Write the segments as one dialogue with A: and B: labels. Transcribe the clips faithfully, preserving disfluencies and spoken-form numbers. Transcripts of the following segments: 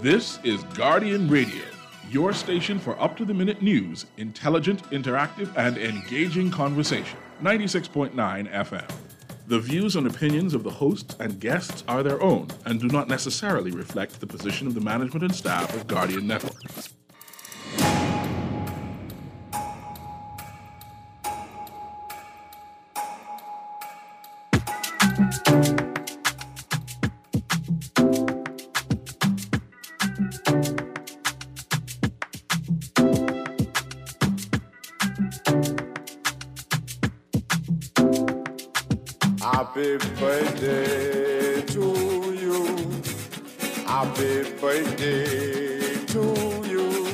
A: This is Guardian Radio, your station for up-to-the-minute news, intelligent, interactive, and engaging conversation. ninety-six point nine F M. The views and opinions of the hosts and guests are their own and do not necessarily reflect the position of the management and staff of Guardian Network.
B: Happy birthday to you. Happy birthday to you.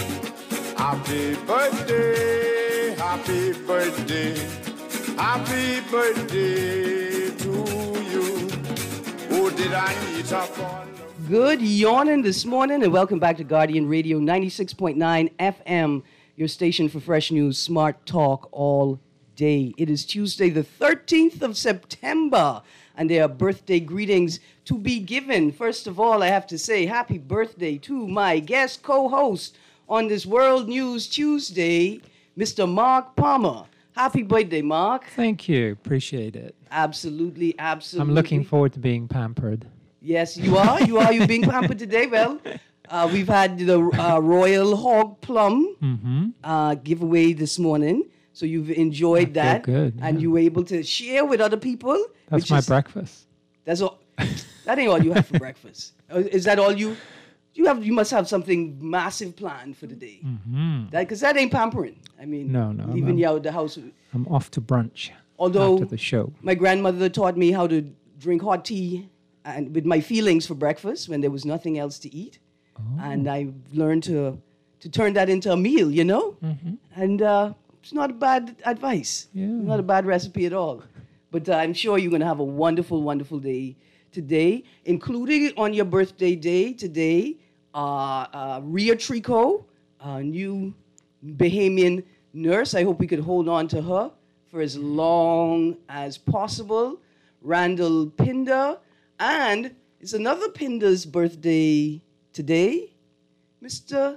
B: Happy birthday, happy birthday, happy birthday to you. Oh, did I need a follow?
C: Good yawning this morning, and welcome back to Guardian Radio ninety-six point nine F M, your station for fresh news, smart talk all day. It is Tuesday, the thirteenth of September, and there are birthday greetings to be given. First of all, I have to say happy birthday to my guest co-host on this World News Tuesday, Mister Mark Palmer. Happy birthday, Mark.
D: Thank you. Appreciate it.
C: Absolutely, absolutely.
D: I'm looking forward to being pampered.
C: Yes, you are. You are. You're being pampered today. Well, uh, we've had the uh, Royal Hog Plum
D: Mm-hmm.
C: uh, giveaway this morning. So you've enjoyed
D: I feel
C: that,
D: good,
C: and
D: yeah.
C: you were able to share with other people.
D: That's
C: which
D: my
C: is,
D: breakfast.
C: That's all. That ain't all you have for breakfast. Uh, Is that all you? You have. You must have something massive planned for the day.
D: Mm-hmm.
C: That because that ain't pampering. I mean,
D: No, no,
C: leaving
D: I'm-
C: you out of the house.
D: I'm off to brunch
C: Although
D: after the show.
C: my grandmother taught me how to drink hot tea and with my feelings for breakfast when there was nothing else to eat,
D: Oh.
C: and I learned to to turn that into a meal. You know,
D: Mm-hmm.
C: and. Uh, It's not a bad advice.
D: Yeah.
C: Not a bad recipe at all. But uh, I'm sure you're going to have a wonderful, wonderful day today, including on your birthday day today, uh, uh, Rhea Trico, a new Bahamian nurse. I hope we could hold on to her for as long as possible. Randall Pinder. And it's another Pinder's birthday today, Mister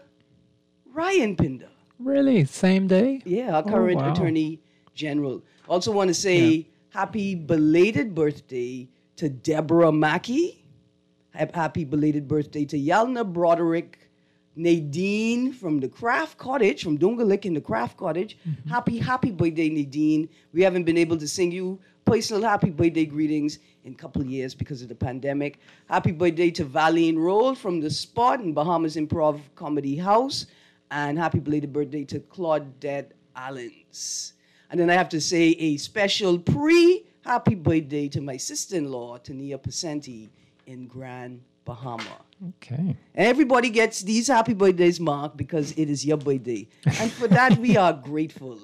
C: Ryan Pinder.
D: Really? Same day?
C: Yeah, our
D: Oh,
C: current
D: wow.
C: Attorney General. Also want to say
D: Yeah.
C: happy belated birthday to Deborah Mackey. Hap- Happy belated birthday to Yalna Broderick Nadine from the Craft Cottage, from Dungalik in the Craft Cottage.
D: Mm-hmm.
C: Happy, happy birthday, Nadine. We haven't been able to sing you personal happy birthday greetings in a couple of years because of the pandemic. Happy birthday to Valine Roll from The Spot in Bahamas Improv Comedy House. And happy belated birthday to Claudette Allens. And then I have to say a special pre-happy birthday to my sister-in-law, Tania Pasenti, in Grand Bahama.
D: Okay.
C: Everybody gets these happy birthdays, Mark, because it is your birthday. And for that, we are grateful.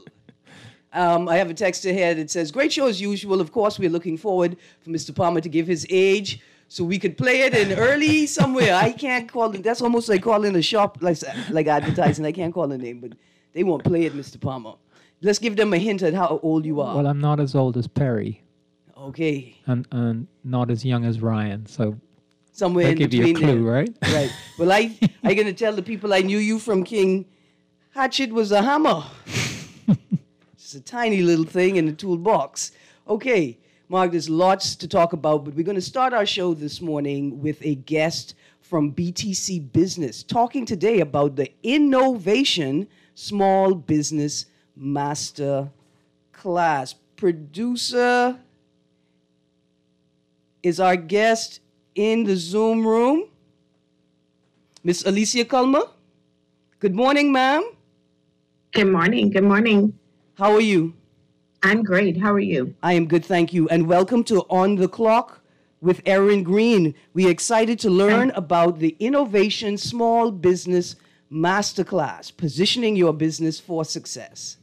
C: Um, I have a text here that says, great show as usual. Of course, we're looking forward for Mister Palmer to give his age so we could play it in early somewhere. I can't call it. That's almost like calling a shop, like, like advertising. I can't call a name, but they won't play it, Mister Palmer. Let's give them a hint at how old you are.
D: Well, I'm not as old as Perry
C: Okay.
D: and, and not as young as Ryan, so
C: Somewhere
D: I'll
C: in
D: give you a
C: between
D: clue,
C: there.
D: right?
C: Right. Well, I I going to tell the people I knew you from King Hatchet was a hammer. It's a tiny little thing in the toolbox. Okay, Mark, there's lots to talk about, but we're going to start our show this morning with a guest from B T C Business, talking today about the Innovation Small Business Master Class. Producer is our guest in the Zoom room, Miss Alicia Culmer. Good morning, ma'am.
E: Good morning. Good morning.
C: How are you?
E: I'm great. How are you?
C: I am good, thank you. And welcome to On the Clock with Erin Green. We are excited to learn
E: Thanks.
C: about the Innovation Small Business Masterclass, positioning your business for success.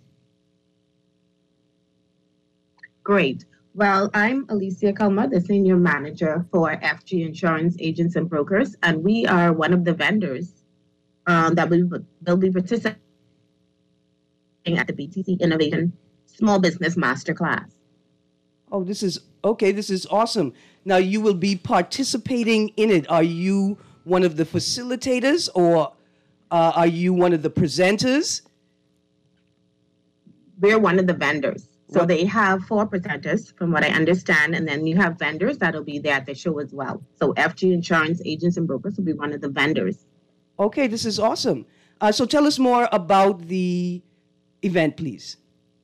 E: Great. Well, I'm Alicia Kalma, the Senior Manager for F G Insurance Agents and Brokers, and we are one of the vendors um, that we will be participating at the B T C Innovation Small Business Masterclass.
C: Oh, this is, okay, this is awesome. Now, you will be participating in it. Are you one of the facilitators, or uh, are you one of the presenters?
E: We're one of the vendors. So
C: What-
E: they have four presenters, from what I understand, and then you have vendors that'll be there at the show as well. So F G Insurance Agents and Brokers will be one of the vendors.
C: Okay, this is awesome. Uh, so tell us more about the event, please.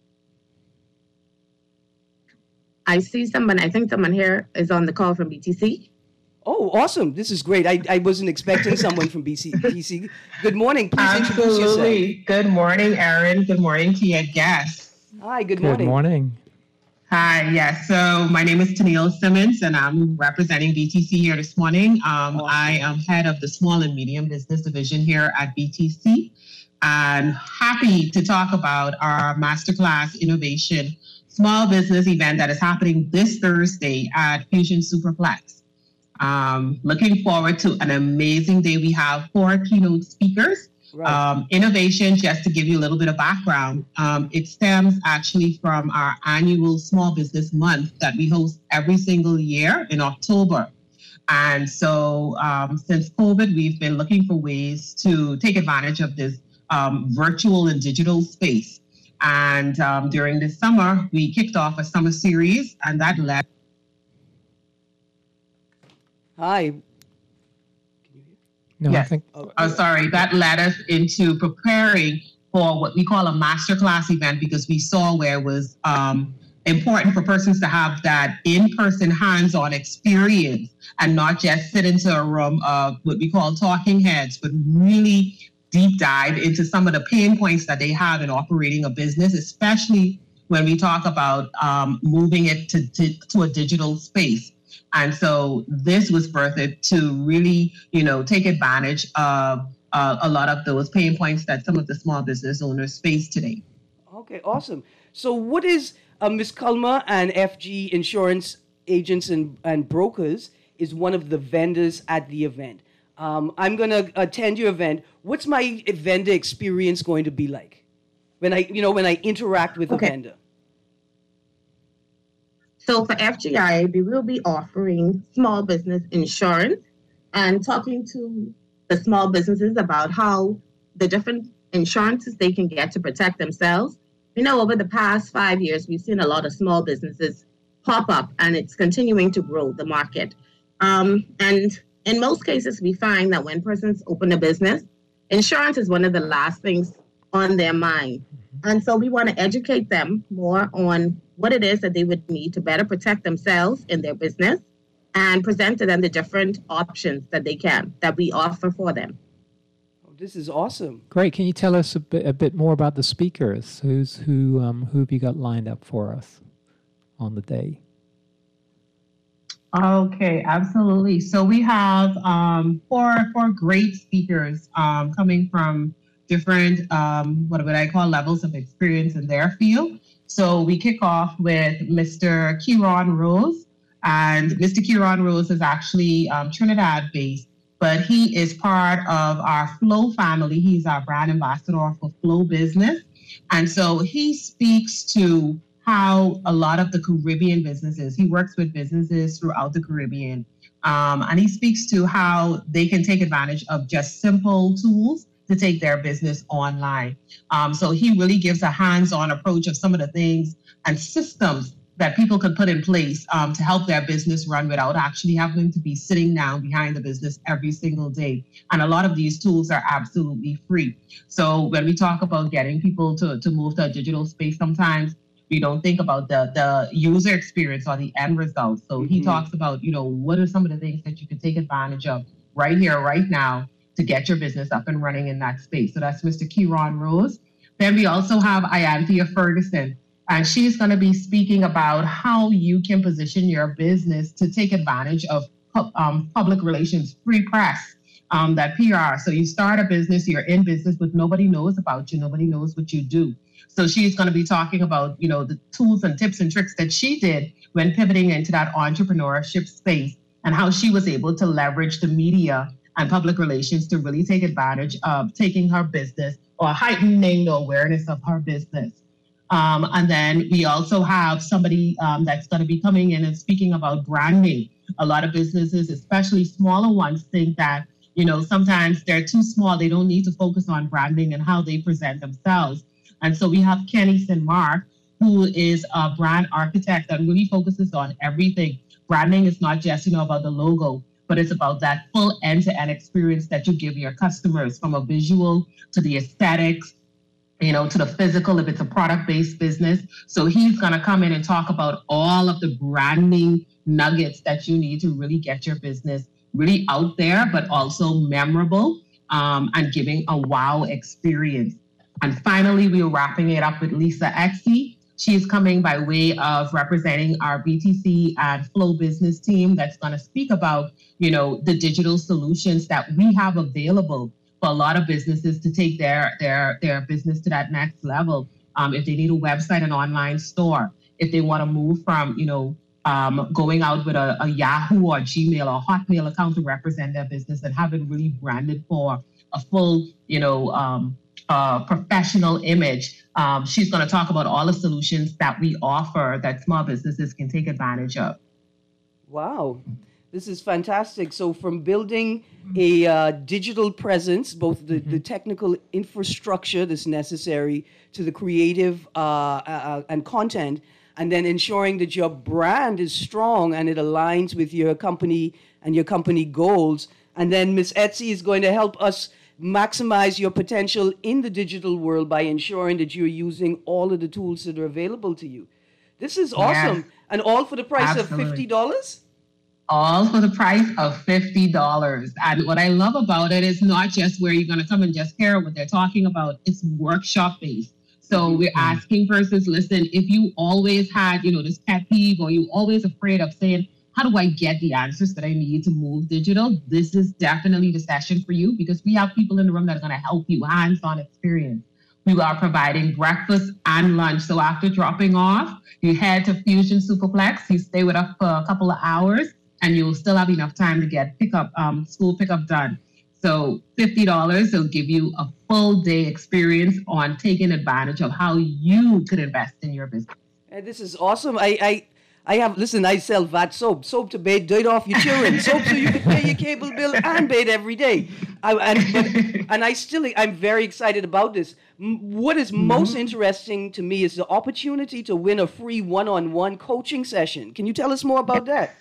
E: I see someone, I think someone here is on the call from B T C.
C: Oh, awesome. This is great. I, I wasn't expecting someone from B C, B C. Good morning. Please introduce yourself.
F: Absolutely. Good morning, Erin. Good morning to your guests.
C: Hi, good
D: Good
C: morning.
D: morning.
F: Hi, yes. So my name is Tennille Simmons, and I'm representing B T C here this morning. Um,
C: Awesome.
F: I am head of the small and medium business division here at B T C, and happy to talk about our masterclass innovation small business event that is happening this Thursday at Fusion Superplex. Um, looking forward to an amazing day. We have four keynote speakers.
C: Right.
F: Um, innovation, just to give you a little bit of background, um, it stems actually from our annual Small Business Month that we host every single year in October. And so um, since COVID, we've been looking for ways to take advantage of this um, virtual and digital space. And um, during the summer, we kicked off a summer series, and that led
C: Hi.
D: No, I
F: Yes.
D: think
C: Oh,
F: Oh, sorry, that led us into preparing for what we call a masterclass event, because we saw where it was um, important for persons to have that in-person hands-on experience and not just sit into a room of what we call talking heads, but really deep dive into some of the pain points that they have in operating a business, especially when we talk about um, moving it to, to, to a digital space. And so this was birthed to really, you know, take advantage of uh, a lot of those pain points that some of the small business owners face today.
C: Okay, awesome. So what is uh, Miz Culmer and F G Insurance Agents and, and Brokers is one of the vendors at the event. Um, I'm going to attend your event. What's my vendor experience going to be like when I, you know, when I interact with
E: Okay.
C: a vendor?
E: So for F G I, we will be offering small business insurance and talking to the small businesses about how the different insurances they can get to protect themselves. You know, over the past five years, we've seen a lot of small businesses pop up, and it's continuing to grow the market. Um, and in most cases, we find that when persons open a business, insurance is one of the last things on their mind. And so we want to educate them more on what it is that they would need to better protect themselves in their business, and present to them the different options that they can, that we offer for them.
C: Oh, this is awesome.
D: great. Can you tell us a bit, a bit more about the speakers? Who's who? Um, who have you got lined up for us on the day?
F: Okay, absolutely. So we have um, four four great speakers um, coming from different, um, what would I call, levels of experience in their field. So we kick off with Mister Kieron Rose, and Mister Kieron Rose is actually um, Trinidad-based, but he is part of our Flow family. He's our brand ambassador for Flow Business, and so he speaks to how a lot of the Caribbean businesses, he works with businesses throughout the Caribbean, um, and he speaks to how they can take advantage of just simple tools to take their business online. Um, so he really gives a hands-on approach of some of the things and systems that people can put in place um, to help their business run without actually having to be sitting down behind the business every single day. And a lot of these tools are absolutely free. So when we talk about getting people to, to move to a digital space, sometimes we don't think about the, the user experience or the end result. So he
C: Mhm.
F: talks about, you know, what are some of the things that you can take advantage of right here, right now, to get your business up and running in that space. So that's Mister Kieron Rose. Then we also have Ianthea Ferguson, and she's going to be speaking about how you can position your business to take advantage of um, public relations, free press, um, that P R. So you start a business, you're in business, but nobody knows about you, nobody knows what you do. So she's going to be talking about, you know, the tools and tips and tricks that she did when pivoting into that entrepreneurship space, and how she was able to leverage the media and public relations to really take advantage of taking her business or heightening the awareness of her business. Um, and then we also have somebody um, that's going to be coming in and speaking about branding. A lot of businesses, especially smaller ones, think that You know, sometimes they're too small. They don't need to focus on branding and how they present themselves. And so we have Kenny Sinmark, who is a brand architect that really focuses on everything. Branding is not just, you know, about the logo, but it's about that full end-to-end experience that you give your customers, from a visual to the aesthetics, you know, to the physical, if it's a product-based business. So he's going to come in and talk about all of the branding nuggets that you need to really get your business really out there, but also memorable, um, and giving a wow experience. And finally, we're wrapping it up with Lisa Exie. She's coming by way of representing our B T C and Flow business team that's going to speak about, you know, the digital solutions that we have available for a lot of businesses to take their their their business to that next level. Um, if they need a website, an online store, if they want to move from, you know, um, going out with a, a Yahoo or Gmail or Hotmail account to represent their business and have it really branded for a full, you know, um, uh, professional image. Um, she's going to talk about all the solutions that we offer that small businesses can take advantage of.
C: Wow. This is fantastic. So from building a uh, digital presence, both the, mm-hmm. the technical infrastructure that's necessary to the creative uh, uh, and content, and then ensuring that your brand is strong and it aligns with your company and your company goals. And then Miz Exie is going to help us maximize your potential in the digital world by ensuring that you're using all of the tools that are available to you. This is awesome. Yeah. And all for the price Absolutely. of fifty dollars?
F: All for the price of fifty dollars. And what I love about it is not just where you're going to come and just hear what they're talking about. It's workshop based. So we're asking persons, listen, if you always had, you know, this pet peeve, or you always afraid of saying, how do I get the answers that I need to move digital? This is definitely the session for you, because we have people in the room that are going to help you, hands-on experience. We are providing breakfast and lunch. So after dropping off, you head to Fusion Superplex, you stay with us for a couple of hours, and you'll still have enough time to get pickup, um, school pickup done. So fifty dollars will give you a full day experience on taking advantage of how you could invest in your business.
C: And this is awesome. I, I I have, listen, I sell V A T soap, soap to bathe, dirt off your children, soap so you can pay your cable bill and bathe every day. I, and, but, and I still, I'm very excited about this. What is mm-hmm. most interesting to me is the opportunity to win a free one-on-one coaching session. Can you tell us more about that?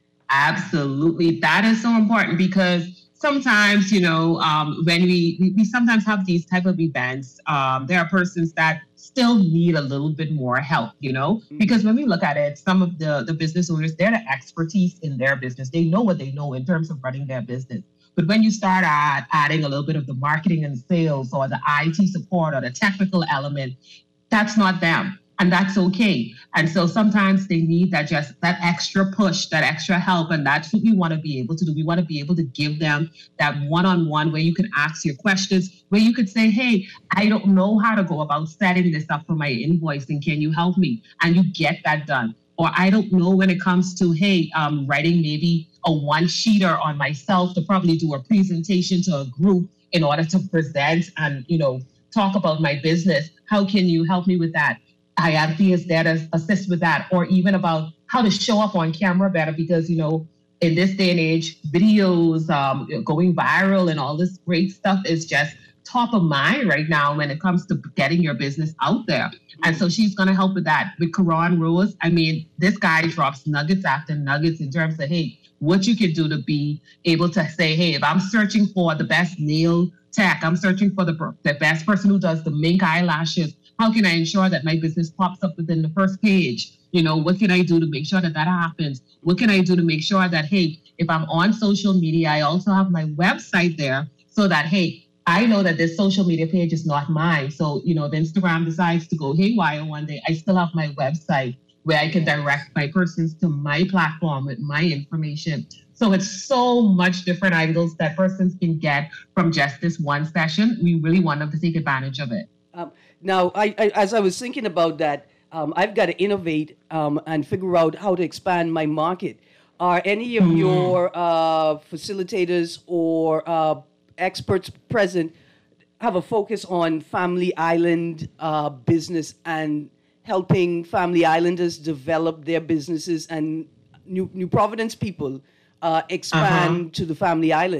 F: Absolutely. That is so important, because sometimes, you know, um, when we, we, we sometimes have these type of events, um, there are persons that still need a little bit more help, you know, mm-hmm. because when we look at it, some of the, the business owners, they're the expertise in their business. They know what they know in terms of running their business. But when you start add, adding a little bit of the marketing and sales, or the I T support, or the technical element, that's not them. And that's okay. And so sometimes they need that just that extra push, that extra help. And that's what we want to be able to do. We want to be able to give them that one-on-one where you can ask your questions, where you could say, hey, I don't know how to go about setting this up for my invoicing. Can you help me? And you get that done. Or I don't know when it comes to, hey, um, writing maybe a one-sheeter on myself to probably do a presentation to a group in order to present and, you know, talk about my business. How can you help me with that? Ianthe is there to assist with that, or even about how to show up on camera better, because, you know, in this day and age, videos um, going viral and all this great stuff is just top of mind right now when it comes to getting your business out there. And so she's going to help with that. With Karan Rose, I mean, this guy drops nuggets after nuggets in terms of, hey, what you can do to be able to say, hey, if I'm searching for the best nail tech, I'm searching for the, the best person who does the mink eyelashes, how can I ensure that my business pops up within the first page? You know, what can I do to make sure that that happens? What can I do to make sure that, hey, if I'm on social media, I also have my website there, so that, hey, I know that this social media page is not mine. So, you know, if Instagram decides to go haywire one day, I still have my website where I can direct my persons to my platform with my information. So it's so much different angles that persons can get from just this one session. We really want them to take advantage of it.
C: Um, now, I, I, as I was thinking about that, um, I've got to innovate um, and figure out how to expand my market. Are any of mm. your uh, facilitators or uh, experts present have a focus on Family Island uh, business and helping Family Islanders develop their businesses and New, New Providence people uh, expand uh-huh. to the Family Islands?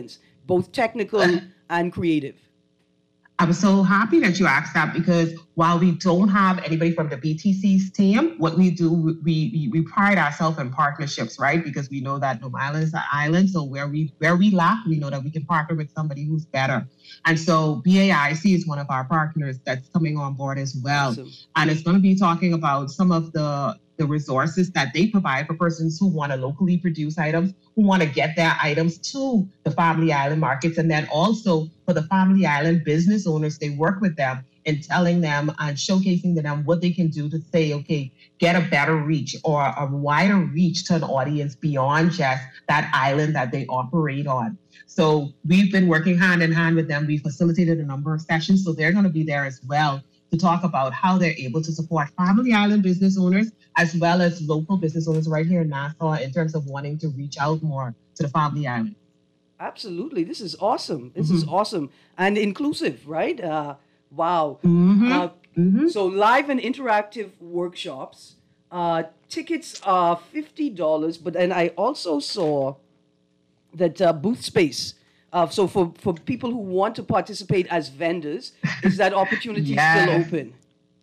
C: both technical and creative?
F: I'm so happy that you asked that, because while we don't have anybody from the B T C's team, what we do, we we, we pride ourselves in partnerships, right? Because we know that Nome Island is an island, so where we where we lack, we know that we can partner with somebody who's better. And so B A I C is one of our partners that's coming on board as well. Awesome. And it's going to be talking about some of the the resources that they provide for persons who want to locally produce items, who want to get their items to the Family Island markets. And then also for the Family Island business owners, they work with them in telling them and showcasing to them what they can do to say, okay, get a better reach or a wider reach to an audience beyond just that island that they operate on. So we've been working hand in hand with them. We facilitated a number of sessions, so they're going to be there as well to talk about how they're able to support Family Island business owners as well as local business owners right here in Nassau in terms of wanting to reach out more to the Family Island.
C: Absolutely. This is awesome. This mm-hmm. is awesome and inclusive, right? Uh, wow.
F: Mm-hmm.
C: Uh,
F: mm-hmm.
C: So live and interactive workshops. Uh, tickets are fifty dollars, but then I also saw that uh, booth space. Uh, so for, for people who want to participate as vendors, is that opportunity
F: yes.
C: still open?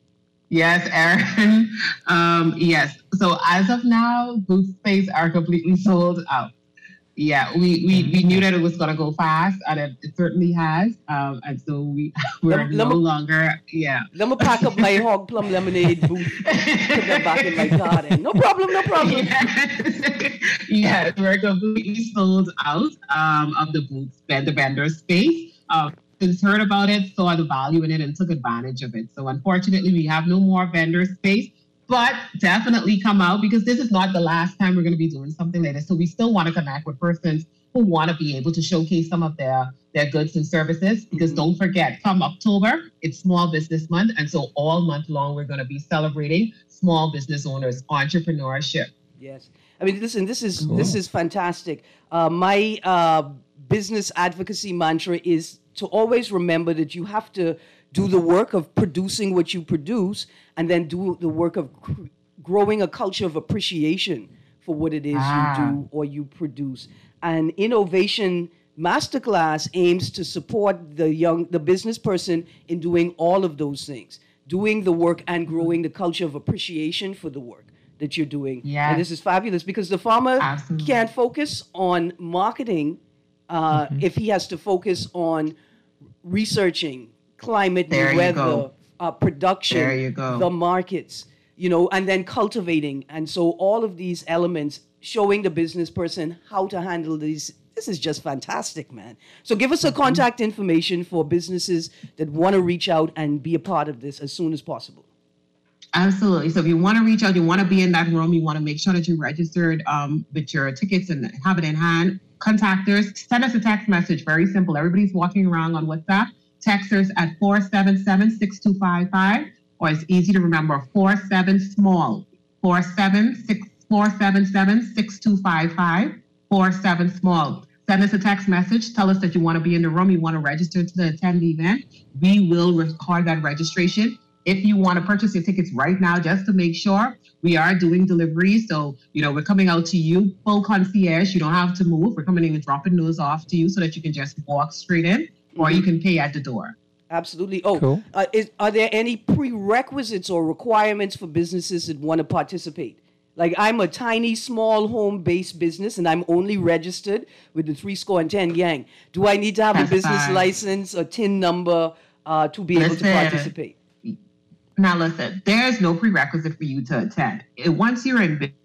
F: Yes, Erin. Um, yes. So as of now, booth space are completely sold out. Yeah, we, we, we knew that it was going to go fast, and it, it certainly has. Um, and so we, we're let, no let me, longer, yeah.
C: Let me pack up my hog plum lemonade booth, put that back in my garden. No problem, no problem.
F: Yes, yes, we're completely sold out um, of the booth, the vendor space. Um, Since heard about it, saw the value in it, and took advantage of it. So unfortunately, we have no more vendor space. But definitely come out, because this is not the last time we're going to be doing something like this. So we still want to connect with persons who want to be able to showcase some of their, their goods and services. Because mm-hmm. don't forget, come October, it's Small Business Month. And so all month long, we're going to be celebrating small business owners, entrepreneurship.
C: Yes. I mean, listen, this is cool. This is fantastic. Uh, my uh, business advocacy mantra is to always remember that you have to do the work of producing what you produce, and then do the work of cr- growing a culture of appreciation for what it is ah. you do or you produce. And Innovation Masterclass aims to support the young, the business person in doing all of those things, doing the work and growing the culture of appreciation for the work that you're doing.
F: Yes.
C: And this is fabulous, because the farmer
F: Absolutely.
C: can't focus on marketing uh, mm-hmm. if he has to focus on researching climate
F: there
C: and weather, uh, production,
F: there you go.
C: the markets, you know, and then cultivating. And so all of these elements, showing the business person how to handle these. This is just fantastic, man. So give us a mm-hmm. contact information for businesses that want to reach out and be a part of this as soon as possible.
F: Absolutely. So if you want to reach out, you want to be in that room, you want to make sure that you're registered um, with your tickets and have it in hand, contact us, send us a text message. Very simple. Everybody's walking around on WhatsApp. Text us at four seven seven, six two five five, or it's easy to remember, four seven small, four seven six four seven seven six two five five, four seven small. Send us a text message. Tell us that you want to be in the room. You want to register to the attend the event. We will record that registration. If you want to purchase your tickets right now, just to make sure, we are doing deliveries. So, you know, we're coming out to you, full concierge. You don't have to move. We're coming in and dropping those off to you so that you can just walk straight in, or you can pay at the door.
C: Absolutely. Oh,
D: cool.
C: uh, is, are there any prerequisites or requirements for businesses that want to participate? Like, I'm a tiny, small, home-based business, and I'm only registered with the Three Score and Ten Gang. Do I need to have That's a business fine. license, a T I N number uh, to be listen, able to participate?
F: Now, listen, there's no prerequisite for you to attend. Once you're in business,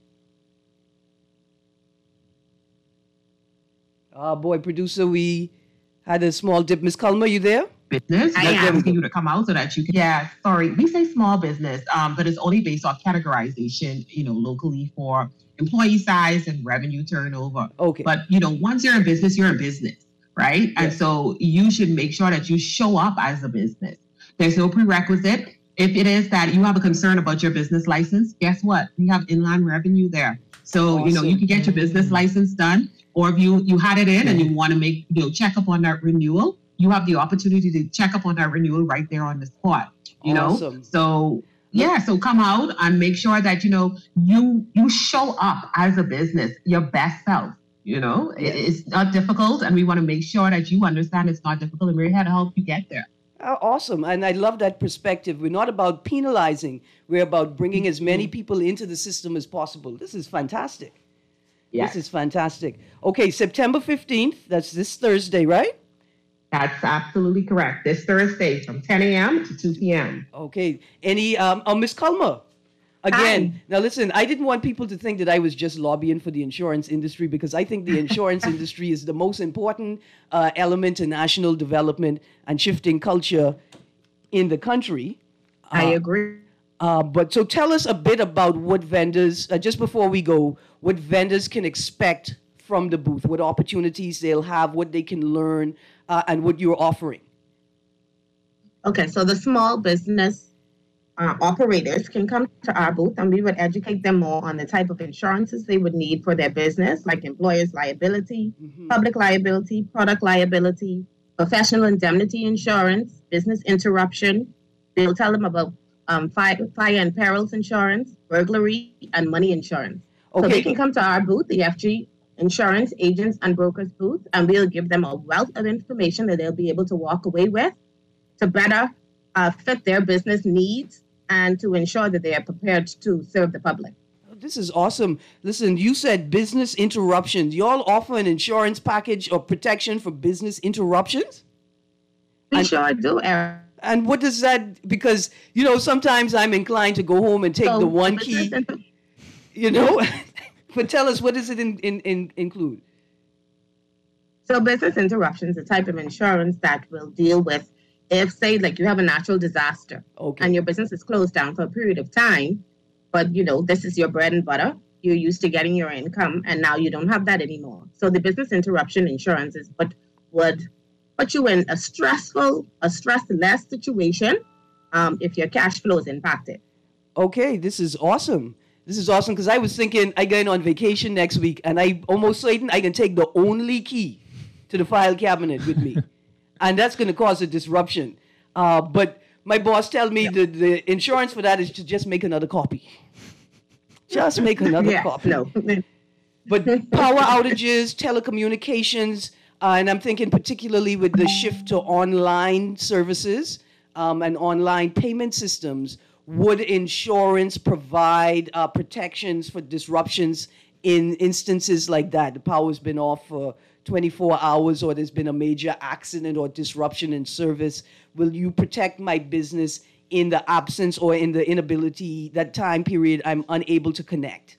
C: oh, boy, producer, we had a small dip. Miss Culmer, you there?
F: Business. I am asking you to come out so that you can. Yeah, sorry. We say small business, um, but it's only based off categorization, you know, locally for employee size and revenue turnover.
C: Okay.
F: But, you know, once you're in business, you're in business, right? Yes. And so you should make sure that you show up as a business. There's no prerequisite. If it is that you have a concern about your business license, guess what? We have inland revenue there. So, awesome. you know, you can get your business license done. Or if you, you had it in and you want to make, you know, check up on that renewal, you have the opportunity to check up on that renewal right there on the spot, you
C: awesome.
F: know? So, yeah, so come out and make sure that, you know, you you show up as a business, your best self. You know,
C: Yes.
F: it's not difficult, and we want to make sure that you understand it's not difficult, and we're here to help you get there.
C: Oh, awesome. And I love that perspective. We're not about penalizing. We're about bringing as many people into the system as possible. This is fantastic.
F: Yes.
C: This is fantastic. Okay, September fifteenth, that's this Thursday, right?
F: That's absolutely correct. This Thursday from ten a.m. to two p.m.
C: Okay. Any, um, oh, Miss Culmer. Again, now listen, I didn't want people to think that I was just lobbying for the insurance industry, because I think the insurance industry is the most important uh, element in national development and shifting culture in the country.
F: I agree.
C: Uh, but so tell us a bit about what vendors, uh, just before we go, what vendors can expect from the booth, what opportunities they'll have, what they can learn, uh, and what you're offering.
E: Okay, so the small business uh, operators can come to our booth, and we would educate them more on the type of insurances they would need for their business, like employer's liability,
C: Mm-hmm.
E: public liability, product liability, professional indemnity insurance, business interruption. They'll tell them about um, fire, fire and perils insurance, burglary, and money insurance. So
C: Okay.
E: they can come to our booth, the F G Insurance Agents and Brokers booth, and we'll give them a wealth of information that they'll be able to walk away with to better uh, fit their business needs and to ensure that they are prepared to serve the public.
C: This is awesome. Listen, you said business interruptions. Y'all offer an insurance package or protection for business interruptions?
E: We
C: And-
E: sure do, Eric.
C: And what does that, because, you know, sometimes I'm inclined to go home and take
E: So
C: the one
E: business
C: key,
E: inter-
C: you know? But tell us, what does it in, in, in, include?
E: So business interruption is a type of insurance that will deal with if, say, like you have a natural disaster
C: Okay.
E: and your business is closed down for a period of time, but you know, this is your bread and butter. You're used to getting your income and now you don't have that anymore. So the business interruption insurance is what would put you in a stressful, a stress-less situation um, if your cash flow is impacted.
C: Okay, this is awesome. This is awesome, because I was thinking I going on vacation next week, and I almost certain I can take the only key to the file cabinet with me, and that's going to cause a disruption. Uh, but my boss tell me the, the insurance for that is to just make another copy. Just make another
E: Yeah,
C: copy.
E: no.
C: But power outages, telecommunications, uh, and I'm thinking particularly with the shift to online services um, and online payment systems, would insurance provide uh, protections for disruptions in instances like that? The power's been off for twenty-four hours, or there's been a major accident or disruption in service. Will you protect my business in the absence or in the inability, that time period I'm unable to connect?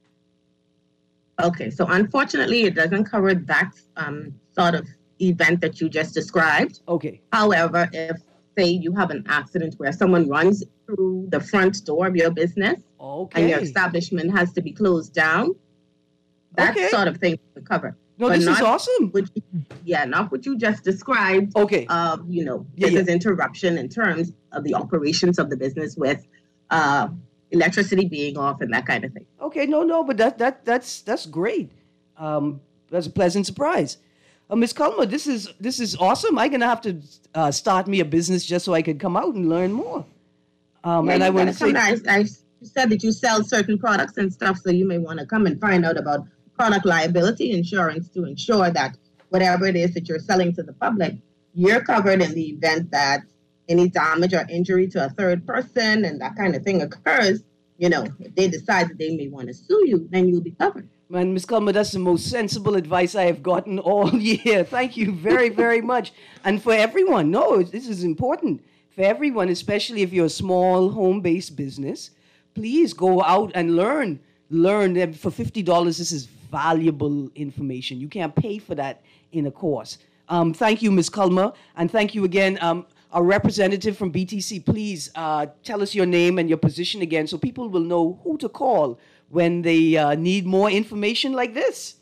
E: Okay, so unfortunately, it doesn't cover that um, sort of event that you just described.
C: Okay.
E: However, if, say, you have an accident where someone runs through the front door of your business
C: Okay.
E: and your establishment has to be closed down, that
C: Okay.
E: sort of thing to cover.
C: No,
E: But
C: this is
E: not
C: awesome.
E: what you- yeah, not what you just described
C: Okay.
E: of, you know,
C: Yeah,
E: business interruption in terms of the operations of the business with uh, electricity being off and that kind of thing.
C: Okay, no, no, but that that that's that's great. Um, that's a pleasant surprise. Uh, Miz Culmer, this is this is awesome. I'm gonna have to uh, start me a business just so I could come out and learn more. Um,
E: Yeah,
C: and
E: you
C: I want to
E: gotta
C: say,
E: come. I, I said that you sell certain products and stuff, so you may want to come and find out about product liability insurance to ensure that whatever it is that you're selling to the public, you're covered in the event that any damage or injury to a third person and that kind of thing occurs. You know, if they decide that they may want to sue you, then you'll be covered.
C: man, Miz Culmer, that's the most sensible advice I have gotten all year. Thank you very, very much. And for everyone, no, this is important. For everyone, especially if you're a small home-based business, please go out and learn. Learn that for fifty dollars, this is valuable information. You can't pay for that in a course. Um, thank you, Miz Culmer, and thank you again. Um, our representative from B T C, please uh, tell us your name and your position again so people will know who to call when they uh, need more information like this.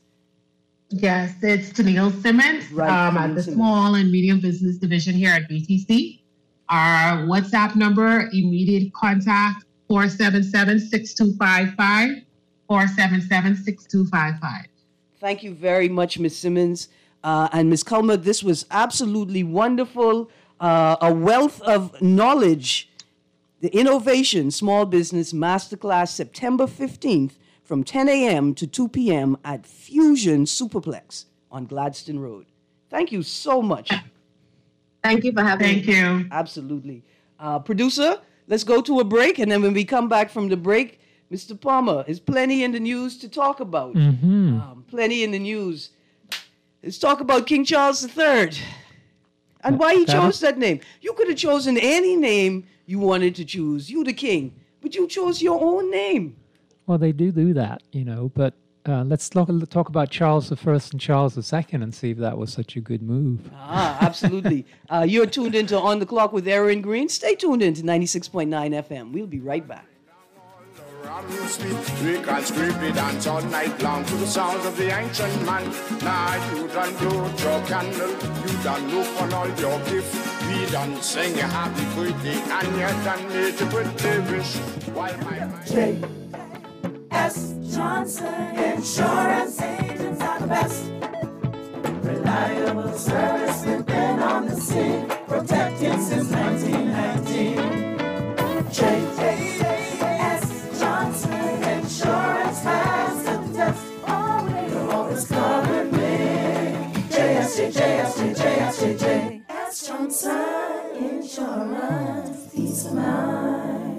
F: Yes, it's Tennille Simmons
C: Right,
F: um,
C: Tennille
F: at the
C: Simmons.
F: Small and Medium Business Division here at B T C. Our WhatsApp number, immediate contact, four seven seven, six two five five, four seven seven, six two five five.
C: Thank you very much, Miz Simmons. Uh, and Miz Culmer, this was absolutely wonderful. Uh, a wealth of knowledge. The Innovation Small Business Masterclass, September fifteenth from ten a.m. to two p.m. at Fusion Superplex on Gladstone Road. Thank you so much.
E: Thank you for having
F: Thank
E: me.
F: you.
C: Absolutely. Uh, producer, let's go to a break, and then when we come back from the break, Mister Palmer, there's plenty in the news to talk about.
D: Mm-hmm.
C: Um, plenty in the news. Let's talk about King Charles the Third and why he
D: That-
C: chose that name. You could have chosen any name you wanted to choose. You the king, but you chose your own name.
D: Well, they do do that, you know, but uh, let's talk, talk about Charles the First and Charles the Second and see if that was such a good move.
C: Ah, absolutely. uh, you're tuned into On the Clock with Aaron Green. Stay tuned into ninety-six point nine F M. We'll be right back.
B: Sweet. We can scrape it dance all night long to the sounds of the ancient man. Now you done blow your candle, you done look on all your gifts. We done sing a happy birthday and you done made a birthday wish. While my mind
G: J S Johnson Insurance Agents are the best. Reliable service, we've been on the scene, protecting since nineteen nineteen. J S Johnson Insurance has the test. Always, always covered me. J S J, J S J, J S J, J S Johnson Insurance, peace of mind.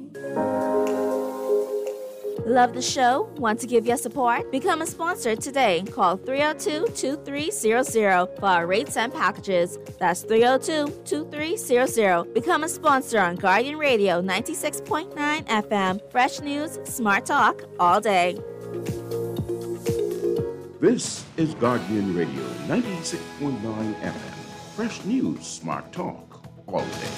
H: Love the show? Want to give your support? Become a sponsor today. Call three oh two, two three zero zero for our rates and packages. That's three oh two, two three zero zero. Become a sponsor on Guardian Radio ninety-six point nine F M. Fresh news, smart talk, all day.
I: This is Guardian Radio ninety-six point nine F M. Fresh news, smart talk, all day.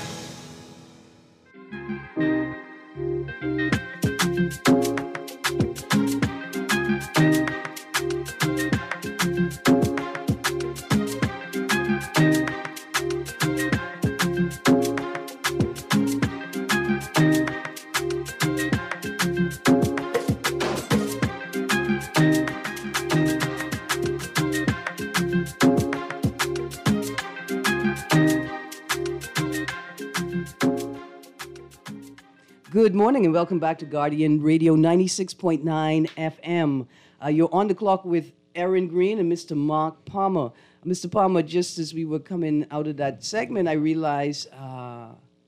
C: Good morning and welcome back to Guardian Radio ninety-six point nine F M. Uh, you're on the clock with Aaron Green and Mister Mark Palmer. Mister Palmer, just as we were coming out of that segment, I realized uh,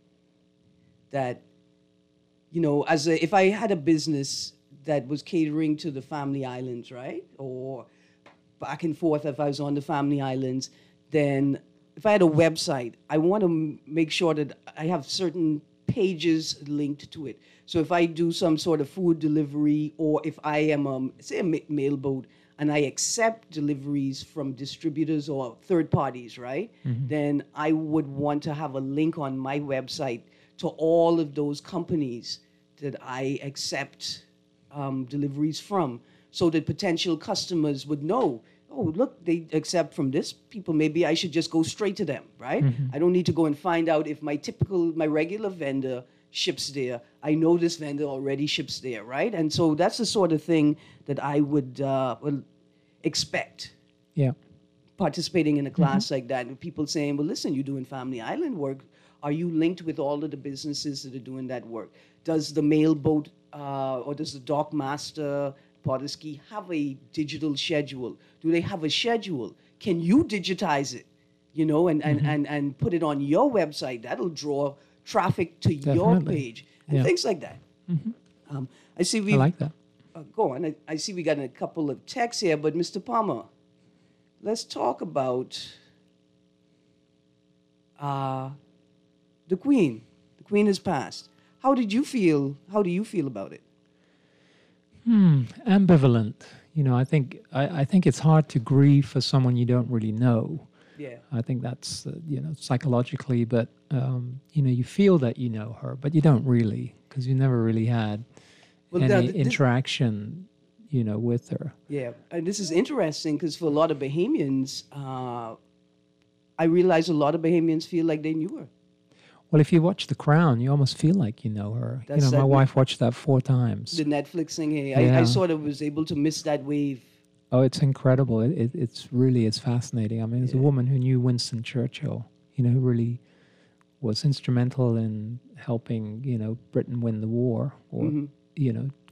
C: that, you know, as a, if I had a business that was catering to the Family Islands, right, or back and forth if I was on the Family Islands, then if I had a website, I want to m- make sure that I have certain pages linked to it. So if I do some sort of food delivery, or if I am, um, say, a ma- mailboat, and I accept deliveries from distributors or third parties, right? Mm-hmm. Then I would want to have a link on my website to all of those companies that I accept um, deliveries from, so that potential customers would know, oh, look, they accept from this people, maybe I should just go straight to them, right? Mm-hmm. I don't need to go and find out if my typical, my regular vendor ships there. I know this vendor already ships there, right? And so that's the sort of thing that I would uh, well, expect.
D: Yeah.
C: Participating in a class mm-hmm. like that, and people saying, well, listen, you're doing Family Island work. Are you linked with all of the businesses that are doing that work? Does the mailboat uh, or does the dock master, Pardusky, have a digital schedule? Do they have a schedule? Can you digitize it, you know, and, and, mm-hmm. and, and put it on your website? That'll draw traffic to Definitely. your page and yeah. things like that. Mm-hmm. Um, I see we.
D: I like that.
C: Uh, go on. I, I see we got a couple of texts here, but Mister Palmer, let's talk about uh, the Queen. The Queen has passed. How did you feel? How do you feel about it?
D: Hmm, ambivalent. You know, I think I, I think it's hard to grieve for someone you don't really know.
C: Yeah.
D: I think that's, uh, you know, psychologically, but, um, you know, you feel that you know her, but you don't really, because you never really had well, any th- interaction, you know, with her.
C: Yeah, and this is interesting because for a lot of Bahamians, uh, I realize a lot of Bahamians feel like they knew her.
D: Well, if you watch The Crown, you almost feel like you know her. That's you know, my wife watched that four times.
C: The Netflix thing, hey,
D: yeah.
C: I, I sort of was able to miss that wave.
D: Oh, it's incredible. It, it, it's really, it's fascinating. I mean, there's yeah. a woman who knew Winston Churchill, you know, who really was instrumental in helping, you know, Britain win the war or, mm-hmm. you know,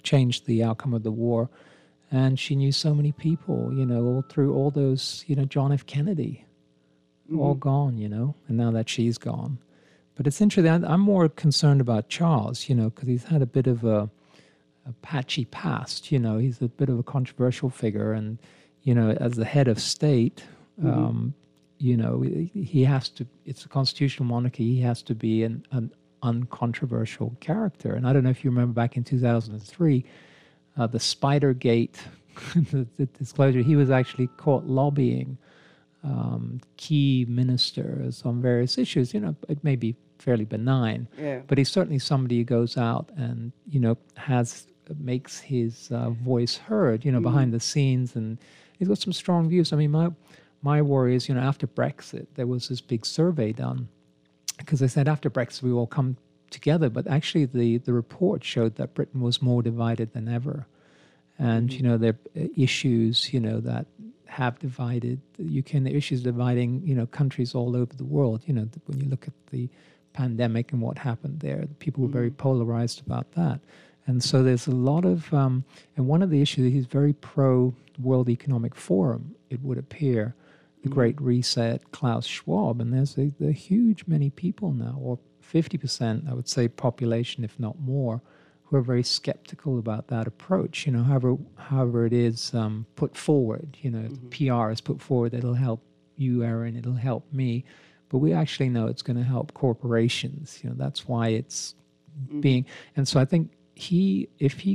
D: changed the outcome of the war. And she knew so many people, you know, all through all those, you know, John F. Kennedy, mm-hmm. all gone, you know, and now that she's gone. But it's interesting. I'm more concerned about Charles, you know, because he's had a bit of a, a patchy past, you know. He's a bit of a controversial figure. And, you know, as the head of state, mm-hmm. um, you know, he has to, it's a constitutional monarchy. He has to be an, an uncontroversial character. And I don't know if you remember back in two thousand three, uh, the Spidergate, the, the disclosure, he was actually caught lobbying um, key ministers on various issues. You know, it may be fairly benign,
C: yeah.
D: but he's certainly somebody who goes out and, you know, has, makes his uh, voice heard, you know, mm. behind the scenes. And he's got some strong views. I mean, my, my worry is, you know, after Brexit, there was this big survey done, because they said after Brexit we all come together, but actually the, the report showed that Britain was more divided than ever. And, mm-hmm. you know, there are issues, you know, that have divided the U K, and the issues dividing, you know, countries all over the world. You know, when you look at the pandemic and what happened there, people were mm-hmm. very polarized about that. And so there's a lot of, um, and one of the issues, he's very pro-World Economic Forum, it would appear, the mm-hmm. Great Reset, Klaus Schwab, and there's a, a huge many people now, or fifty percent, I would say, population, if not more, who are very skeptical about that approach. You know, however, however it is um, put forward, you know, mm-hmm. P R is put forward, it'll help you, Aaron, it'll help me, but we actually know it's going to help corporations. You know, that's why it's mm-hmm. being, and so I think he, if he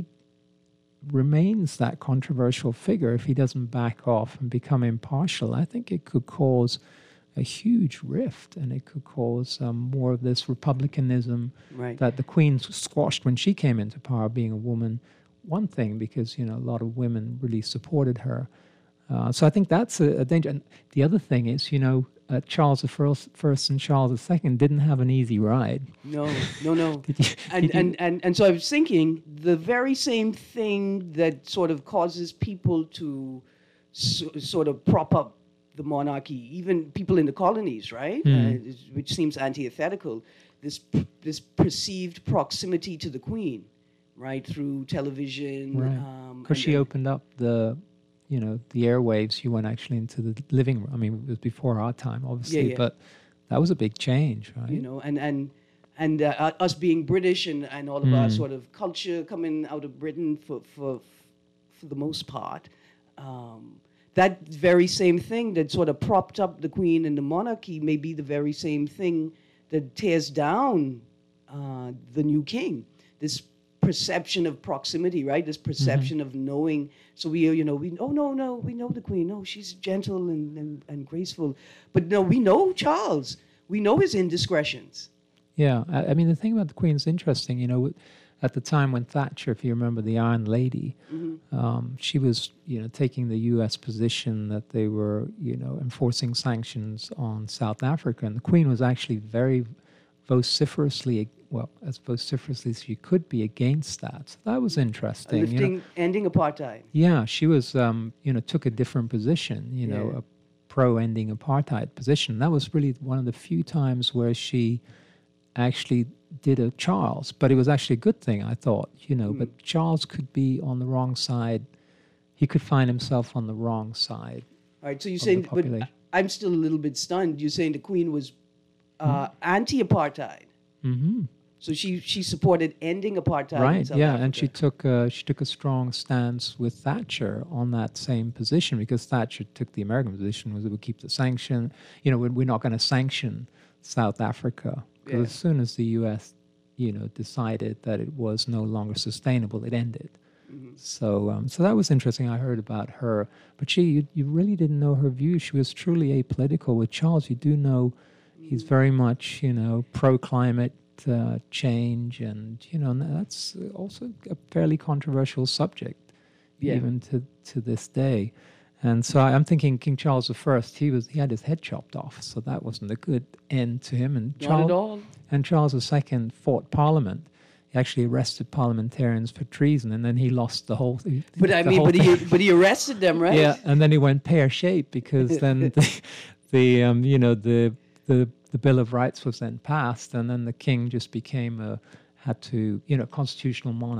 D: remains that controversial figure, if he doesn't back off and become impartial, I think it could cause a huge rift, and it could cause um, more of this republicanism
C: right.
D: that the Queen squashed when she came into power, being a woman. One thing, because, you know, a lot of women really supported her. Uh, so I think that's a, a danger. And the other thing is, you know, uh, Charles the First, First and Charles the Second didn't have an easy ride.
C: No, no, no.
D: did you,
C: and,
D: did
C: and, and, and so I was thinking, the very same thing that sort of causes people to so, sort of prop up the monarchy, even people in the colonies, right?
D: Mm.
C: Uh, which seems antithetical. This this perceived proximity to the Queen, right, through television.
D: Right.
C: Um,
D: Because she
C: then,
D: opened up the, you know, the airwaves. You went actually into the living room. I mean, it was before our time, obviously,
C: yeah, yeah.
D: but that was a big change, right?
C: You know, and and and uh, us being British and, and all of
D: Mm.
C: our sort of culture coming out of Britain for for for the most part. Um, that very same thing that sort of propped up the Queen and the monarchy may be the very same thing that tears down uh, the new king. This perception of proximity, right? This perception mm-hmm. of knowing. So we, you know, we, oh, no, no, we know the Queen. No, she's gentle and, and, and graceful. But no, we know Charles. We know his indiscretions.
D: Yeah. I, I mean, the thing about the Queen is interesting, you know, at the time when Thatcher, if you remember, the Iron Lady, mm-hmm. um, she was, you know, taking the U S position that they were, you know, enforcing sanctions on South Africa, and the Queen was actually very vociferously, well, as vociferously as she could be against that. So that was interesting.
C: Lifting,
D: you know.
C: ending apartheid.
D: Yeah, she was, um, you know, took a different position, you know,
C: yeah.
D: a pro-ending apartheid position. That was really one of the few times where she actually did a Charles, but it was actually a good thing, I thought, you know, mm. but Charles could be on the wrong side. He could find himself on the wrong side.
C: All right, so you're saying, but I'm still a little bit stunned. You're saying the Queen was uh, mm. anti-apartheid.
D: Mm-hmm.
C: So she she supported ending apartheid.
D: Right,
C: in South
D: yeah,
C: Africa.
D: and she took uh, she took a strong stance with Thatcher on that same position, because Thatcher took the American position was that we keep the sanction. You know, we're not going to sanction South Africa. Because
C: yeah.
D: as soon as the U S, you know, decided that it was no longer sustainable, it ended. Mm-hmm. So, um, so that was interesting. I heard about her, but she, you, you really didn't know her views. She was truly apolitical. With Charles, you do know mm-hmm. he's very much, you know, pro-climate uh, change, and you know, that's also a fairly controversial subject, yeah. even to to this day. And so I'm thinking King Charles the First, he was he had his head chopped off, so that wasn't a good end to him. And
C: Not
D: Charles,
C: at all.
D: And Charles the Second fought Parliament. He actually arrested parliamentarians for treason, and then he lost the whole.
C: But I mean, but he but he arrested them, right?
D: Yeah, and then he went pear-shaped, because then the, the um, you know the the the Bill of Rights was then passed, and then the king just became a had to you know constitutional monarch.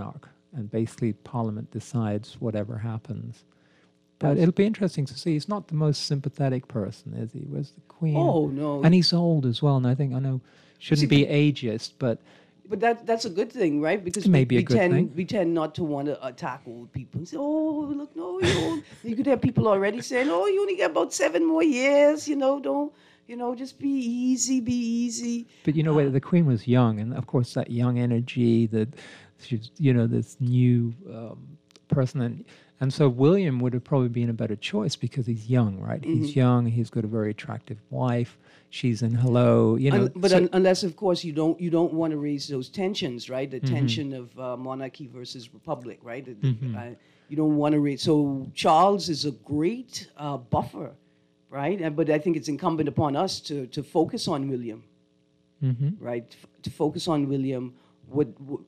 D: and basically Parliament decides whatever happens. But it'll be interesting to see. He's not the most sympathetic person, is he? Where's the Queen?
C: Oh, no.
D: And he's old as well, and I think, I know, shouldn't
C: See,
D: be ageist, but
C: But that that's a good thing, right? Because
D: It may
C: we,
D: be a
C: we
D: good
C: tend
D: thing.
C: we tend not to want to attack old people and say, "Oh, look, no, you're old." You could have people already saying, "Oh, you only got about seven more years. You know, don't, you know, just be easy, be easy."
D: But you know, where the Queen was young, and of course that young energy, that she's, you know, this new um, person, and and so William would have probably been a better choice because he's young, right? He's
C: Mm-hmm.
D: young. He's got a very attractive wife. She's in hello, you know.
C: Un- but
D: so-
C: un- unless, of course, you don't you don't want to raise those tensions, right?
D: Mm-hmm.
C: The tension of uh, monarchy versus republic, right? The- the-
D: Mm-hmm.
C: uh, you don't want to raise. So Charles is a great uh, buffer, right? And, but I think it's incumbent upon us to to focus on William,
D: Mhm.
C: right? F- to focus on William. What, what,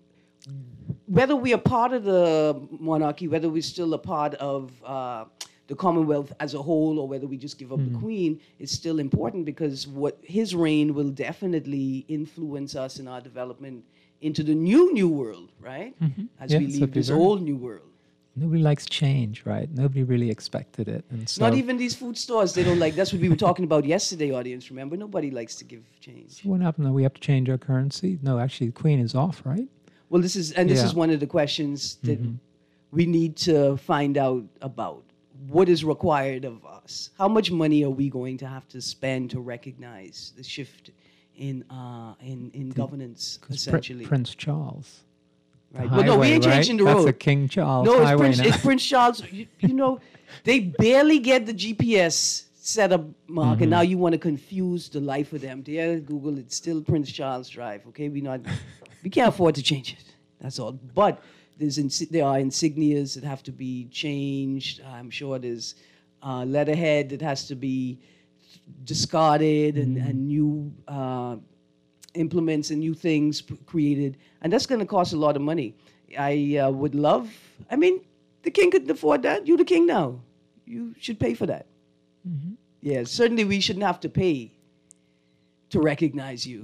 C: whether we are part of the monarchy, whether we're still a part of uh, the Commonwealth as a whole, or whether we just give up
D: Mm-hmm.
C: the Queen, is still important because what his reign will definitely influence us in our development into the new new world, right? As
D: Mm-hmm. Yeah,
C: we
D: so
C: leave
D: it'd be
C: this
D: very-
C: old new world.
D: Nobody likes change, right? Nobody really expected it, and so
C: Not even these food stores. They don't like. That's what we were talking about yesterday, audience. Remember, nobody likes to give change.
D: What happened? Though we have to change our currency? No, actually, the Queen is off, right?
C: Well, this is and this
D: Yeah.
C: is one of the questions that we need to find out about. What is required of us? How much money are we going to have to spend to recognize the shift in uh, in in governance,
D: 'Cause Pri-
C: essentially?
D: Prince Charles. the
C: Right. Well, no, we
D: highway,
C: ain't
D: right?
C: changing the
D: That's
C: road.
D: a King Charles
C: No, it's
D: highway
C: Prince,
D: now.
C: it's Prince Charles. You, you know, they barely get the G P S set up, Mark,
D: Mm-hmm.
C: and now you want to confuse the life of them. Yeah, Google, it's still Prince Charles Drive. Okay, we not, we can't afford to change it. That's all. But there's insi- there are insignias that have to be changed. I'm sure there's uh, letterhead that has to be discarded and,
D: Mm-hmm.
C: and new uh, implements and new things p- created, and that's going to cost a lot of money. I uh, would love. I mean, the king could afford that. You're the king now. You should pay for that.
D: Mm-hmm.
C: Yeah, certainly we shouldn't have to pay to recognize you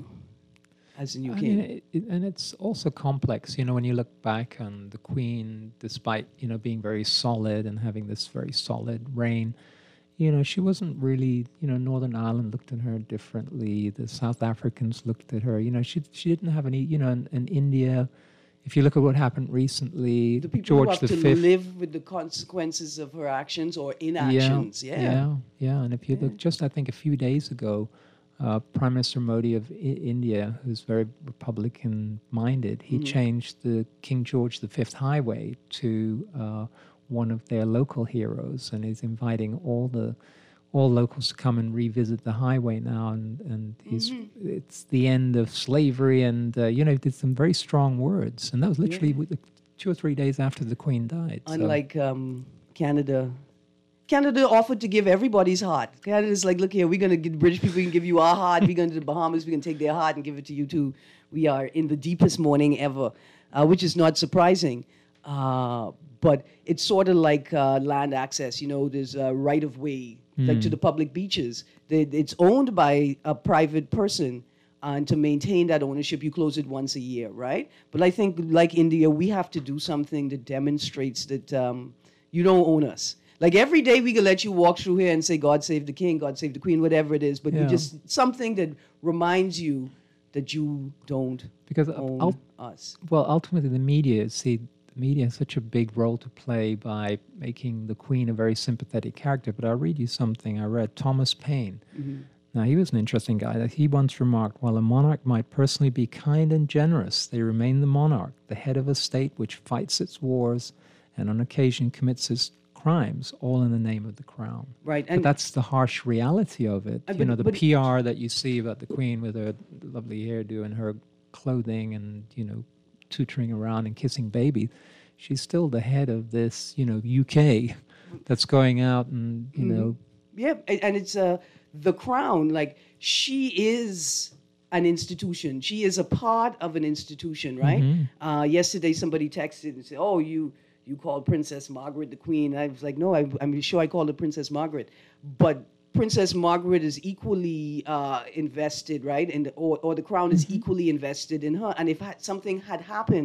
C: as a new
D: I
C: king.
D: mean, it, it, and it's also complex. You know, when you look back on the Queen, despite you know being very solid and having this very solid reign, you know, she wasn't really. You know, Northern Ireland looked at her differently. The South Africans looked at her. You know, she she didn't have any. You know, in, in India, if you look at what happened recently,
C: The people
D: George
C: who have
D: the
C: to
D: Fifth.
C: live with the consequences of her actions or inactions. Yeah.
D: yeah, yeah. And if you look, just I think a few days ago, uh, Prime Minister Modi of I- India, who's very Republican-minded, he changed the King George the Fifth Highway to uh, one of their local heroes, and is inviting all the all locals to come and revisit the highway now. And and he's it's the end of slavery, and uh, you know, did some very strong words, and that was literally with- two or three days after the Queen died. so-
C: Unlike um, Canada. Canada offered to give everybody's heart. Canada's like, look here, we're going to give British people, we can give you our heart. We're going to the Bahamas, we can take their heart and give it to you too. We are in the deepest mourning ever, uh, which is not surprising. Uh, but it's sort of like uh, land access. You know, there's a right of way, like to the public beaches. They, it's owned by a private person. And to maintain that ownership, you close it once a year, right? But I think, like India, we have to do something that demonstrates that um, you don't own us. Like every day we can let you walk through here and say, God save the king, God save the queen, whatever it is. But
D: Yeah.
C: you just something that reminds you that you don't
D: Because uh,
C: own
D: ul-
C: us.
D: Well, ultimately, the media, see, the media has such a big role to play by making the Queen a very sympathetic character. But I'll read you something I read. Thomas Paine. Now, he was an interesting guy. That He once remarked, while a monarch might personally be kind and generous, they remain the monarch, the head of a state which fights its wars and on occasion commits its crimes, all in the name of the crown.
C: Right.
D: But
C: And
D: that's the harsh reality of it.
C: Uh,
D: you
C: but-
D: know, the
C: but-
D: P R that you see about the Queen with her lovely hairdo and her clothing and, you know, tutoring around and kissing babies, she's still the head of this, you know, U K that's going out and, you
C: Mm-hmm.
D: know,
C: yeah, and, and it's uh, the crown. Like she is an institution. She is a part of an institution, right?
D: Mm-hmm.
C: Uh, yesterday, somebody texted and said, "Oh, you you called Princess Margaret the Queen." I was like, "No, I, I'm sure I called her Princess Margaret," but Princess Margaret is equally uh, invested, right? And or or the crown is equally invested in her. And if ha- something had happened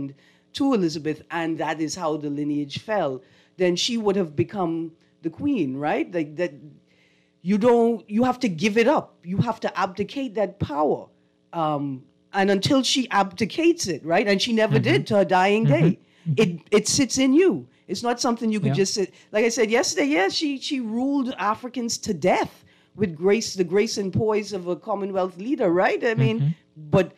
C: to Elizabeth, and that is how the lineage fell, then she would have become the queen, right? Like that, you don't. You have to give it up. You have to abdicate that power, um, and until she abdicates it, right? And she never
D: Mm-hmm.
C: did to her dying
D: Mm-hmm.
C: day. It it sits in you. It's not something you could
D: Yeah.
C: just sit. Like I said yesterday, yeah, she she ruled Africans to death with grace, the grace and poise of a Commonwealth leader, right? I mean,
D: Mhm.
C: but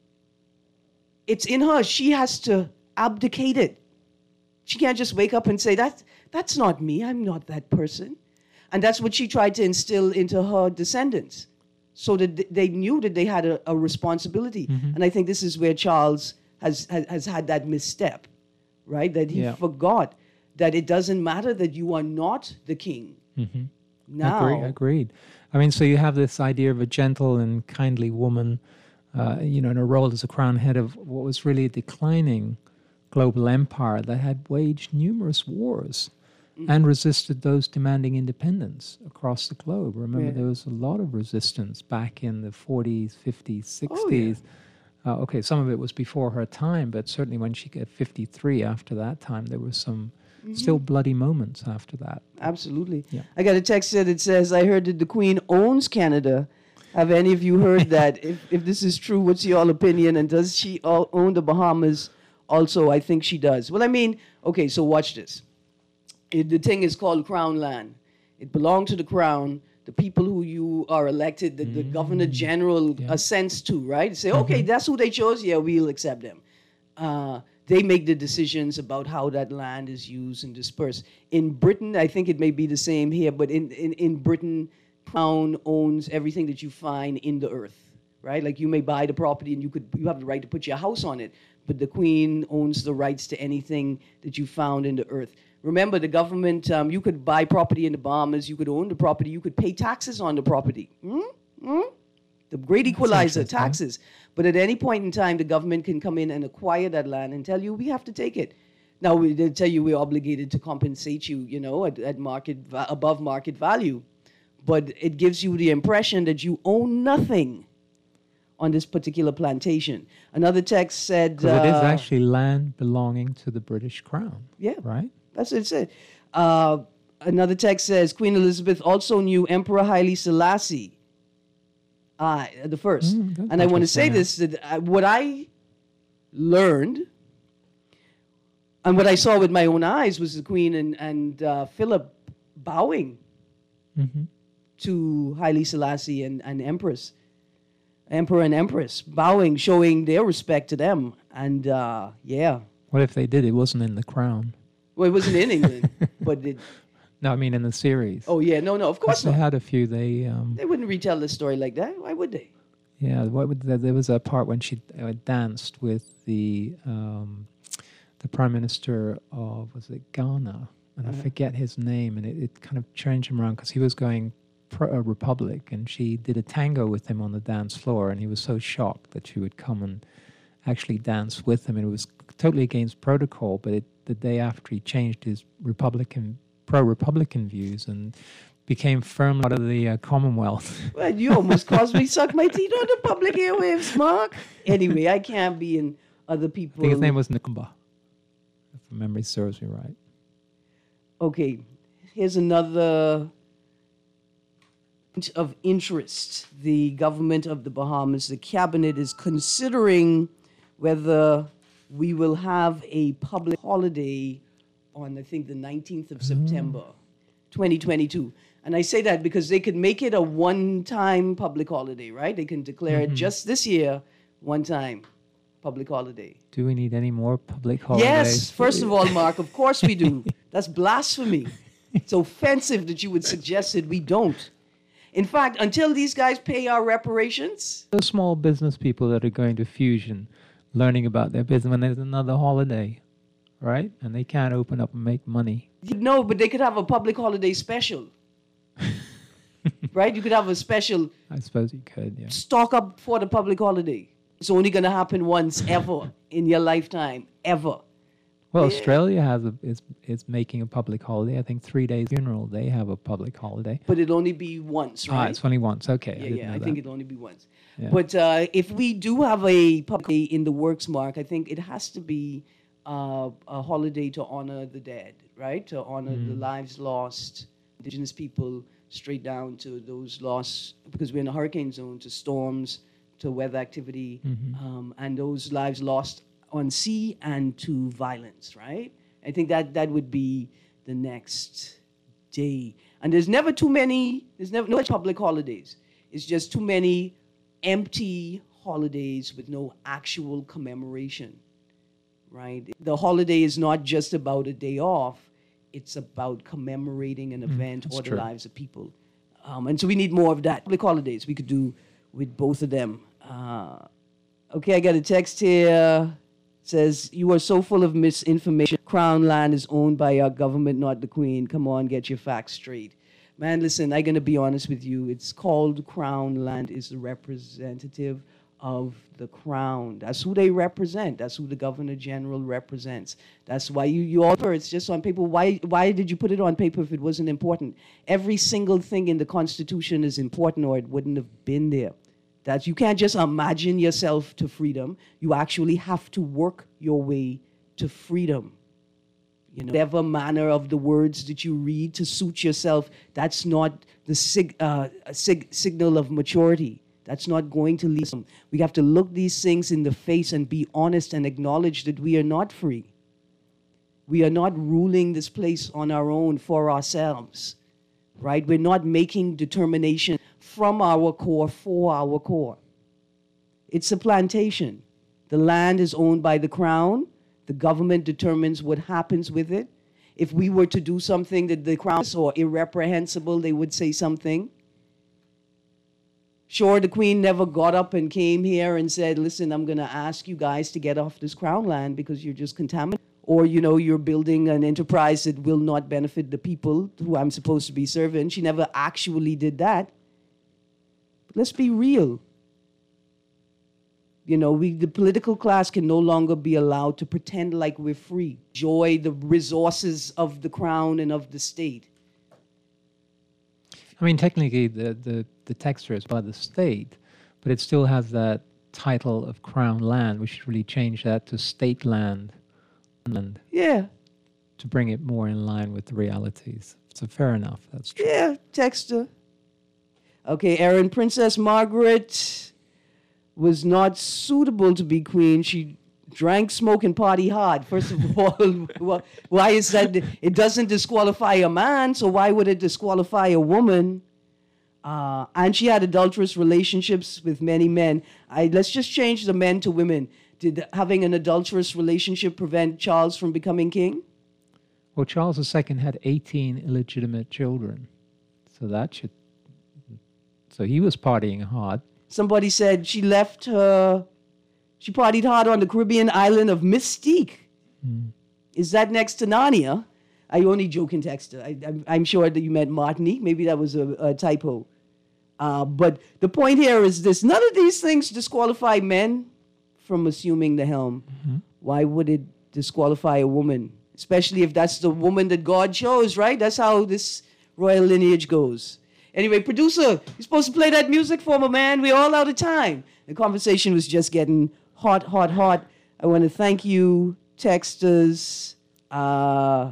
C: it's in her. She has to abdicate it. She can't just wake up and say, that's, that's not me. I'm not that person. And that's what she tried to instill into her descendants so that th- they knew that they had a, a responsibility.
D: Mhm.
C: And I think this is where Charles has, has, has had that misstep, right? That he
D: Yeah.
C: forgot that it doesn't matter that you are not the king.
D: Mhm.
C: Now,
D: Agree, agreed. I mean, so you have this idea of a gentle and kindly woman, uh, you know, in a role as a crown head of what was really a declining global empire that had waged numerous wars and resisted those demanding independence across the globe. Remember,
C: Yeah.
D: there was a lot of resistance back in the forties, fifties,
C: Oh, yeah.
D: sixties. Uh, okay, some of it was before her time, but certainly when she got fifty-three after that time, there were some still bloody moments after that.
C: Absolutely.
D: Yeah.
C: I got a text here that says, I heard that the Queen owns Canada. Have any of you heard that? If, if this is true, what's your opinion? And does she all own the Bahamas also? I think she does. Well, I mean, okay, so watch this. It, the thing is called Crown Land. It belonged to the Crown. The people who you are elected, the, the Governor General
D: Yeah.
C: assents to, right? Say, okay, that's who they chose. Yeah, we'll accept them. Uh, they make the decisions about how that land is used and dispersed. In Britain, I think it may be the same here, but in, in, in Britain, Crown owns everything that you find in the earth, right? Like you may buy the property and you could you have the right to put your house on it, but the Queen owns the rights to anything that you found in the earth. Remember, the government, um, you could buy property in the Bahamas, you could own the property, you could pay taxes on the property. Hmm? Hmm? The great equalizer,
D: interesting.
C: taxes. But at any point in time, the government can come in and acquire that land and tell you, we have to take it. Now, we, they'll tell you we're obligated to compensate you, you know, at, at market va- above market value. But it gives you the impression that you own nothing on this particular plantation. Another text said...
D: Because it is
C: uh,
D: actually land belonging to the British Crown.
C: Yeah.
D: Right?
C: That's what it said. Uh, another text says, Queen Elizabeth also knew Emperor Haile Selassie, uh, the first.
D: Mm, that's
C: and I want to say
D: interesting,
C: this, that uh, what I learned and what I saw with my own eyes was the Queen and, and uh, Philip bowing
D: Mm-hmm.
C: to Haile Selassie and, and Empress, Emperor and Empress, bowing, showing their respect to them. And uh, yeah,
D: What if they did? It wasn't in the Crown.
C: well, it wasn't in England, but it,
D: No, I mean in the series.
C: oh yeah, no, no, of course
D: they
C: not.
D: had a few. They, um,
C: They wouldn't retell the story like that. Why would they?
D: yeah. What would there, there was a part when she uh, danced with the um, the prime minister of was it Ghana, and
C: Uh-huh.
D: I forget his name, and it, it kind of changed him around because he was going pro uh, Republic, and she did a tango with him on the dance floor, and he was so shocked that she would come and actually dance with him, and it was totally against protocol. But it, the day after, he changed his Republican pro-Republican views and became firmly out of the uh, Commonwealth.
C: Well, you almost caused me suck my teeth on the public airwaves, Mark. Anyway, I can't be in other people.
D: I think his name was Nkumba, if memory serves me right.
C: Okay, here's another of interest. The government of the Bahamas, the cabinet is considering whether we will have a public holiday on, I think, the nineteenth of September, twenty twenty-two. And I say that because they could make it a one-time public holiday, right? They can declare it just this year, one time public holiday.
D: Do we need any more public holidays?
C: Yes, first of all, Mark, of course we do. That's blasphemy. It's offensive that you would suggest that we don't. In fact, until these guys pay our reparations,
D: Those small business people that are going to Fusion, learning about their business when there's another holiday, right? And they can't open up and make money.
C: no, but they could have a public holiday special. Right? You could have a special
D: I suppose you could, yeah.
C: stock up for the public holiday. It's only going to happen once ever in your lifetime, ever.
D: Well,
C: Yeah.
D: Australia has a, is is making a public holiday. I think three days funeral. They have a public holiday.
C: But it'll only be once,
D: Ah,
C: right?
D: it's only once. Okay, I
C: Yeah,
D: didn't
C: yeah,
D: know
C: I
D: that.
C: think it'll only be once.
D: Yeah.
C: But uh, if we do have a public holiday in the works, Mark, I think it has to be uh, a holiday to honor the dead, right? To honor mm. the lives lost, indigenous people, straight down to those lost, because we're in a hurricane zone, to storms, to weather activity, mm-hmm. um, and those lives lost on sea and to violence, right? I think that that would be the next day. And there's never too many, there's never no public holidays. It's just too many empty holidays with no actual commemoration, right? The holiday is not just about a day off. It's about commemorating an event mm, or the true. lives of people. Um, and so we need more of that. Public holidays we could do with both of them. Uh, okay, I got a text here. It says, you are so full of misinformation. Crown land is owned by our government, not the Queen. Come on, get your facts straight. Man, listen, I'm going to be honest with you. It's called Crown land. It's the representative of the Crown. That's who they represent. That's who the Governor General represents. That's why you, you all, it's just on paper. Why, why did you put it on paper if it wasn't important? Every single thing in the Constitution is important or it wouldn't have been there. That you can't just imagine yourself to freedom. You actually have to work your way to freedom. You know, whatever manner of the words that you read to suit yourself, that's not the sig, uh, sig, signal of maturity. That's not going to lead them. We have to look these things in the face and be honest and acknowledge that we are not free. We are not ruling this place on our own for ourselves, right? We're not making determination from our core for our core. It's a plantation. The land is owned by the Crown. The government determines what happens with it. If we were to do something that the Crown saw irreprehensible, they would say something. Sure, the Queen never got up and came here and said, listen, I'm going to ask you guys to get off this Crown land because you're just contaminated. Or, you know, you're building an enterprise that will not benefit the people who I'm supposed to be serving. She never actually did that. But let's be real. You know, we, the political class can no longer be allowed to pretend like we're free. Enjoy the resources of the Crown and of the state.
D: I mean, technically, the, the, the texture is by the state, but it still has that title of Crown land. We should really change that to state land. And
C: yeah.
D: To bring it more in line with the realities. So fair enough, that's true.
C: Yeah, texture. Okay, Aaron, Princess Margaret was not suitable to be queen. She drank, smoke, and party hard. First of all, why is that? It doesn't disqualify a man, so why would it disqualify a woman? Uh, and she had adulterous relationships with many men. I, let's just change the men to women. Did having an adulterous relationship prevent Charles from becoming king?
D: Well, Charles the Second had eighteen illegitimate children. So that should... So he was partying hard.
C: Somebody said she left her... She partied hard on the Caribbean island of Mystique. Mm. Is that next to Narnia? I only joke in text. I, I'm, I'm sure that you meant Martinique. Maybe that was a, a typo. Uh, but the point here is this. None of these things disqualify men from assuming the helm. Mm-hmm. Why would it disqualify a woman? Especially if that's the woman that God chose, right? That's how this royal lineage goes. Anyway, producer, you're supposed to play that music for me, man. We're all out of time. The conversation was just getting hot, hot, hot. I want to thank you, texters. Uh,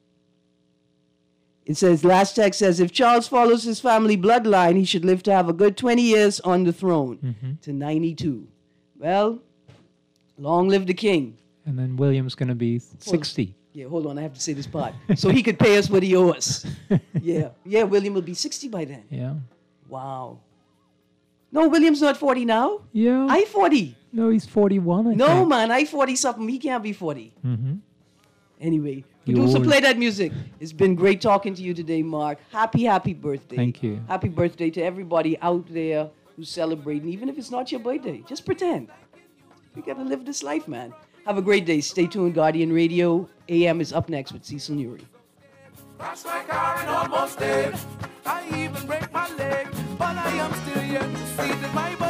C: it says, last text says, if Charles follows his family bloodline, he should live to have a good twenty years on the throne, mm-hmm. to ninety-two. Well, long live the king.
D: And then William's going to be sixty.
C: Yeah, hold on. I have to say this part. So he could pay us what he owes us. Yeah. Yeah, William will be sixty by then.
D: Yeah.
C: Wow. No, William's not forty now.
D: Yeah.
C: I forty.
D: No, he's forty-one, I
C: No,
D: think.
C: man. I forty something. He can't be forty.
D: Mm-hmm.
C: Anyway,
D: You
C: producer,
D: always-
C: play that music. It's been great talking to you today, Mark. Happy, happy birthday.
D: Thank you.
C: Happy birthday to everybody out there who's celebrating, even if it's not your birthday. Just pretend. You got to live this life, man. Have a great day. Stay tuned. Guardian Radio A M is up next with Cecil Nuri.
G: Crash my car and almost dead. I even break my leg, but I am still here to see that my